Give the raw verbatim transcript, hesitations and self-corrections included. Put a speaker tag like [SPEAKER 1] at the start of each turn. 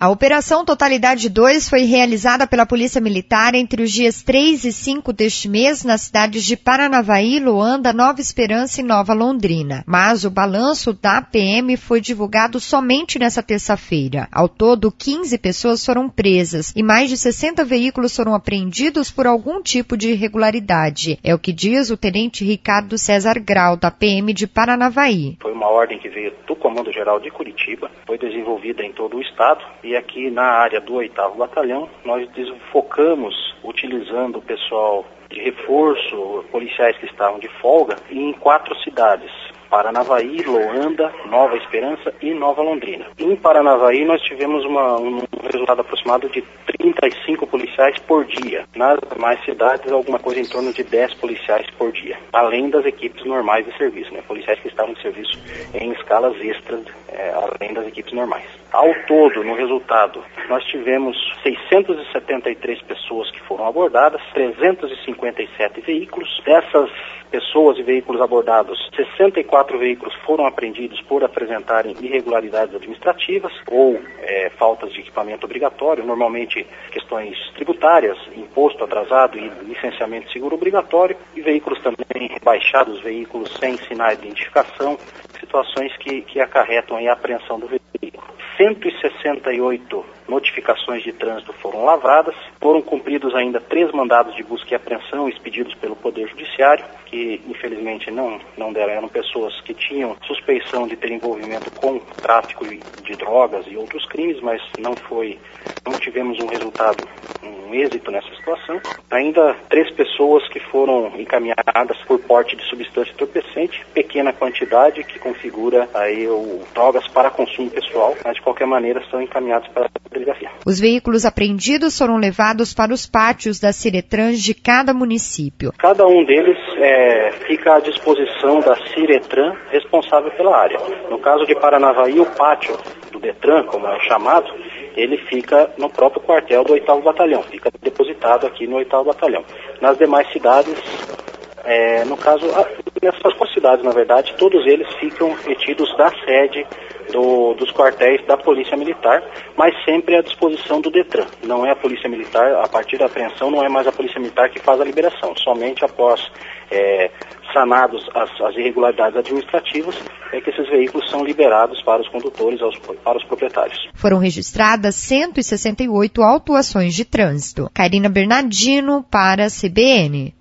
[SPEAKER 1] A Operação Totalidade dois foi realizada pela Polícia Militar entre os dias três e cinco deste mês nas cidades de Paranavaí, Loanda, Nova Esperança e Nova Londrina. Mas o balanço da P M foi divulgado somente nesta terça-feira. Ao todo, quinze pessoas foram presas e mais de sessenta veículos foram apreendidos por algum tipo de irregularidade. É o que diz o Tenente Ricardo César Grau, da P M de Paranavaí.
[SPEAKER 2] Foi uma ordem que veio do Comando Geral de Curitiba, foi desenvolvida em todo o estado e aqui na área do oitavo Batalhão nós focamos, utilizando o pessoal de reforço, policiais que estavam de folga, em quatro cidades: Paranavaí, Loanda, Nova Esperança e Nova Londrina. Em Paranavaí nós tivemos uma, um resultado aproximado de trinta e cinco policiais por dia. Nas demais cidades, alguma coisa em torno de dez policiais por dia, além das equipes normais de serviço, né? Policiais que estavam de serviço em escalas extras, é, além das equipes normais. Ao todo, no resultado, nós tivemos seiscentas e setenta e três pessoas que foram abordadas, trezentos e cinquenta e sete veículos. Dessas pessoas e veículos abordados, sessenta e quatro veículos foram apreendidos por apresentarem irregularidades administrativas ou é, faltas de equipamento obrigatório, normalmente questões tributárias, imposto atrasado e licenciamento de seguro obrigatório, e veículos também rebaixados, veículos sem sinais de identificação, situações que, que acarretam aí a apreensão do veículo. cento e sessenta e oito notificações de trânsito foram lavradas, foram cumpridos ainda três mandados de busca e apreensão expedidos pelo Poder Judiciário, que infelizmente não, não deram, eram pessoas que tinham suspeição de ter envolvimento com tráfico de drogas e outros crimes, mas não foi, não tivemos um resultado, um êxito nessa situação. Ainda três pessoas que foram encaminhadas por porte de substância entorpecente, pequena quantidade que configura aí o drogas para consumo pessoal, mas de qualquer maneira são encaminhados para a delegacia.
[SPEAKER 1] Os veículos apreendidos foram levados para os pátios da Ciretrans de cada município.
[SPEAKER 2] Cada um deles é, fica à disposição da Ciretran responsável pela área. No caso de Paranavaí, o pátio do Detran, como é chamado, ele fica no próprio quartel do oitavo Batalhão, fica depositado aqui no oitavo Batalhão. Nas demais cidades, é, no caso, nessas quatro cidades, na verdade, todos eles ficam retidos da sede do, dos quartéis da Polícia Militar, mas sempre à disposição do Detran. Não é a Polícia Militar, a partir da apreensão, não é mais a Polícia Militar que faz a liberação. Somente após é, sanados as, as irregularidades administrativas é que esses veículos são liberados para os condutores, aos, para os proprietários.
[SPEAKER 1] Foram registradas cento e sessenta e oito autuações de trânsito. Karina Bernardino para a C B N.